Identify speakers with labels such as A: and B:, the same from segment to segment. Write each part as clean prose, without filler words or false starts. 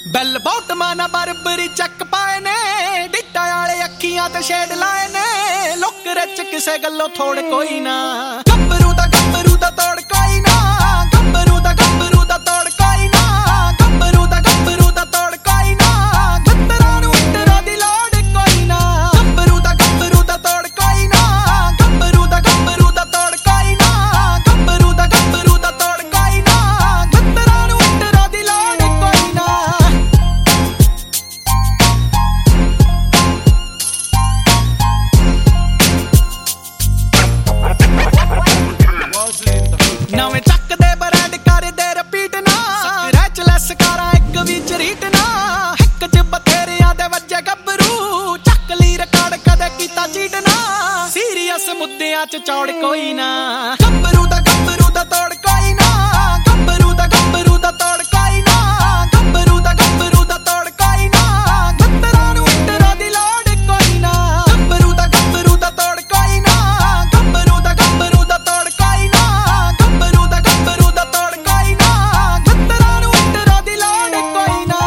A: ਬੈਲ boat ਮਾਨਾ ਬਰਬਰੀ ਚੱਕ ਪਾਏ ਨੇ, ਡਿੱਟਾ ਵਾਲੇ ਅੱਖੀਆਂ ਤੇ ਸ਼ੇਡ ਲਾਏ ਨੇ। ਲੁੱਕ ਰਚ ਕਿਸੇ ਗੱਲੋਂ ਥੋੜ ਕੋਈ ਨਾ, ਗੱਭਰੂ ਦਾ ਤੋੜ ਕੋਈ ਨਾ, ਗੱਭਰੂ ਦਾ ਤੋੜ ਕੋਈ ਨਾ, ਗੱਭਰੂ ਦਾ ਤੋੜ ਕੋਈ ਨਾ, ਗੰਦਰਾਂ ਨੂੰ ਇੰਟਰਾਂ ਦੀ ਲੋੜ ਕੋਈ ਨਾ, ਗੱਭਰੂ ਦਾ ਤੋੜ ਕੋਈ ਨਾ, ਗੱਭਰੂ ਦਾ ਤੋੜ ਕੋਈ ਨਾ, ਗੱਭਰੂ ਦਾ ਤੋੜ ਕੋਈ ਨਾ, ਗੰਦਰਾਂ ਨੂੰ ਇੰਟਰਾਂ ਦੀ ਲੋੜ ਕੋਈ ਨਾ। ਨਵੇਂ ਚੱਕਦੇ ਬ੍ਰਾਂਡ ਕਰਦੇ ਰਿਪੀਟ ਨਾ, ਸਕ੍ਰੈਚਲੈਸ ਕਾਰਾਂ ਇੱਕ ਵੀ ਰੀਟ ਨਾ, ਹਿੱਕ ਚ ਬਥੇਰਿਆਂ ਦੇ ਵੱਜੇ ਗੱਭਰੂ, ਚੱਕ ਲਈ ਰਿਕਾਰਡ ਕਦੇ ਕੀਤਾ ਚੀਟ ਨਾ, ਸੀਰੀਅਸ ਮੁੱਦਿਆਂ ਚ ਚੌੜ ਕੋਈ ਨਾ, ਗੱਭਰੂ ਦਾ ਤੋੜ ਕੋਈ ਨਾ, ਗੱਭਰੂ ਦਾ ਤੋੜ ਕੋਈ ਨਾ, ਗੱਭਰੂ ਦਾ ਤੋੜ ਕੋਈ ਨਾ, ਗੰਦਰਾਂ ਨੂੰ ਇੰਟਰਾਂ ਦੀ ਲੋੜ ਕੋਈ ਨਾ, ਗੱਭਰੂ ਦਾ ਤੋੜ ਕੋਈ ਨਾ, ਗੱਭਰੂ ਦਾ ਤੋੜ ਕੋਈ ਨਾ, ਗੱਭਰੂ ਦਾ ਤੋੜ ਕੋਈ ਨਾ, ਗੰਦਰਾਂ ਨੂੰ ਇੰਟਰਾਂ ਦੀ ਲੋੜ ਕੋਈ ਨਾ।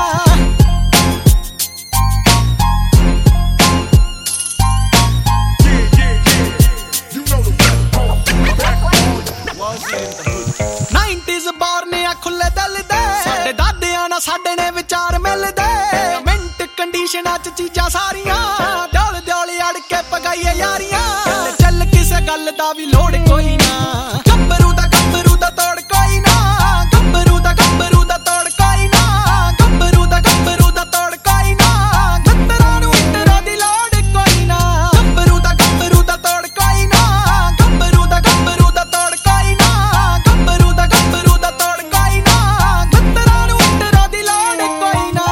A: ਬਾਰਨੇ ਆ ਖੁੱਲੇ ਦਿਲ ਦੇ, ਸਾਡੇ ਦਾਦਿਆਂ ਨਾਲ ਸਾਡੇ ਨੇ ਵਿਚਾਰ ਮਿਲਦੇ, ਮਿੰਟ ਕੰਡੀਸ਼ਨਾਂ ਚ ਚੀਜ਼ਾਂ ਸਾਰੀਆਂ, ਦਿਲ ਅੜ ਕੇ ਪਗਾਈਏ ਯਾਰੀਆਂ, ਚੱਲ ਕਿਸੇ ਗੱਲ ਦਾ ਵੀ ਲੋੜ ਕੋਈ ਨਾ, ਗੱਭਰੂ ਦਾ ਤੋੜ ਕੋਈ ਨਾ, ਗੱਭਰੂ ਦਾ ਤੋੜ ਕੋਈ ਨਾ, ਗੱਭਰੂ ਦਾ ਤੋੜ ਕੋਈ ਨਾ, ਗੰਦਰਾਂ ਨੂੰ ਇੰਟਰਾਂ ਦੀ ਲੋੜ ਕੋਈ ਨਾ, ਗੱਭਰੂ ਦਾ ਤੋੜ ਕੋਈ ਨਾ, ਗੱਭਰੂ ਦਾ ਤੋੜ ਕੋਈ ਨਾ, ਗੱਭਰੂ ਦਾ ਤੋੜ ਕੋਈ ਨਾ, ਗੰਦਰਾਂ ਨੂੰ ਇੰਟਰਾਂ ਦੀ ਲੋੜ ਕੋਈ ਨਾ।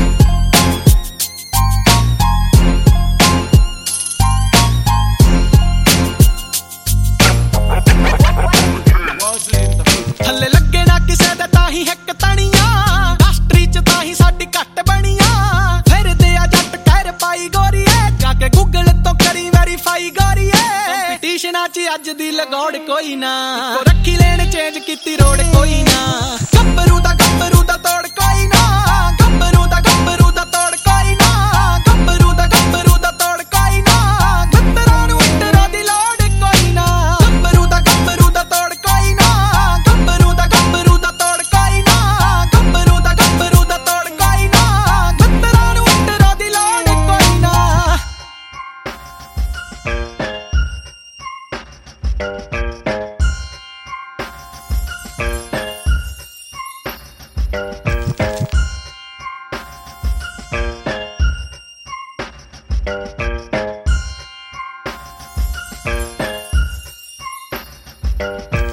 A: ਥੱਲੇ ਲੱਗੇ ਨਾ ਕਿਸੇ ਦੇ ਤਾਂ ਹੀ ਹਿੱਕ ਤਣੀਆਂ, ਇੰਡਸਟਰੀ ਚ ਤਾਂ ਹੀ ਸਾਡੀ ਘੱਟ ਬਣੀਆਂ, ਫਿਰਦੇ ਆ ਜੱਟ ਕਹਿਰ ਪਾਈ ਗੋਰੀਏ, ਜਾ ਕੇ ਗੂਗਲ ਤੋਂ ਕਰੀ ਵੈਰੀਫਾਈ ਗੋਰੀਏ, ਕੰਪੀਟੀਸ਼ਨਾਂ ਚ ਅੱਜ ਦੀ ਲਗੌੜ ਕੋਈ ਨਾ, ਰੱਖੀ ਲੈਣ ਚੇਂਜ ਕੀਤੀ ਰੋਡ ਕੋਈ ਨਾ, ਗੱਭਰੂ ਦਾ ਤੋੜ ਕੋਈ ਨਾ, ਗੱਭਰੂ ਦਾ ਤੋੜ ਕੋਈ ਨਾ, ਗੱਭਰੂ ਦਾ ਤੋੜ ਕੋਈ ਨਾ, ਗੰਦਰਾਂ ਨੂੰ ਇੰਟਰਾਂ ਦੀ ਲੋੜ ਕੋਈ ਨਾ, ਗੱਭਰੂ ਦਾ ਤੋੜ ਕੋਈ ਨਾ, ਗੱਭਰੂ ਦਾ ਤੋੜ ਕੋਈ ਨਾ, ਗੱਭਰੂ ਦਾ ਤੋੜ ਕੋਈ ਨਾ, ਗੰਦਰਾਂ ਨੂੰ ਇੰਟਰਾਂ ਦੀ ਲੋੜ ਕੋਈ ਨਾ।
B: Thank you.